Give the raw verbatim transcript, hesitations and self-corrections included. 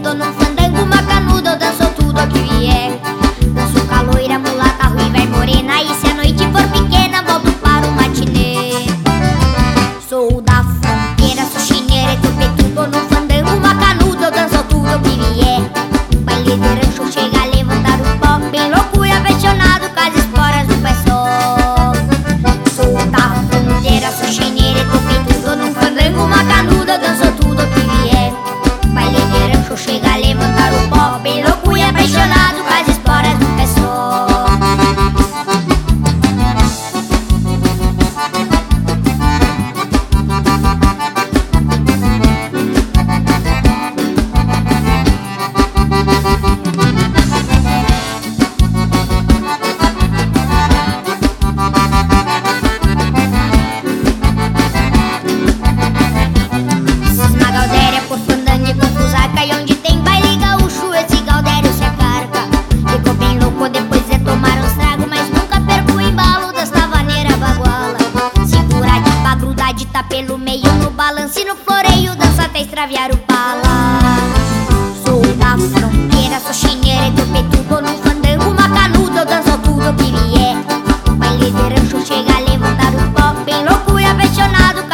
tudo num fandango, uma canuda, eu danço tudo o que vier. Danço com a loira, mulata, ruiva e morena, e se a noite for pequena, volto para o matinê. Sou da fronteira, sou chineira e tupetudo num fandango, uma canuda, eu danço tudo o que vier. Baile de rancho chega a levantar o pó, bem louco e apaixonado com as esporas do pé só. Sou da fronteira, sou chineira e tupetudo num fandango, uma canuda, eu danço tudo o que vier. Baile de rancho chega a levantar o pó, bem louco e apaixonado com as esporas do pé só. Galdéria por fandango e confusaca, e onde tem baile gaúcho esse Galdério se acarca. Ficou bem louco, depois é tomar uns trago, mas nunca perco o embalo desta vaneira baguala. Segura de pá, gruda de tá pelo meio no balanço e no floreio, dança até extraviar o pala. Sou da fronteira, sou chineira e tupetudo num fandango, uma canuda, eu danço tudo o que vier. Baile de rancho chega a levantar o pó, bem louco e apaixonado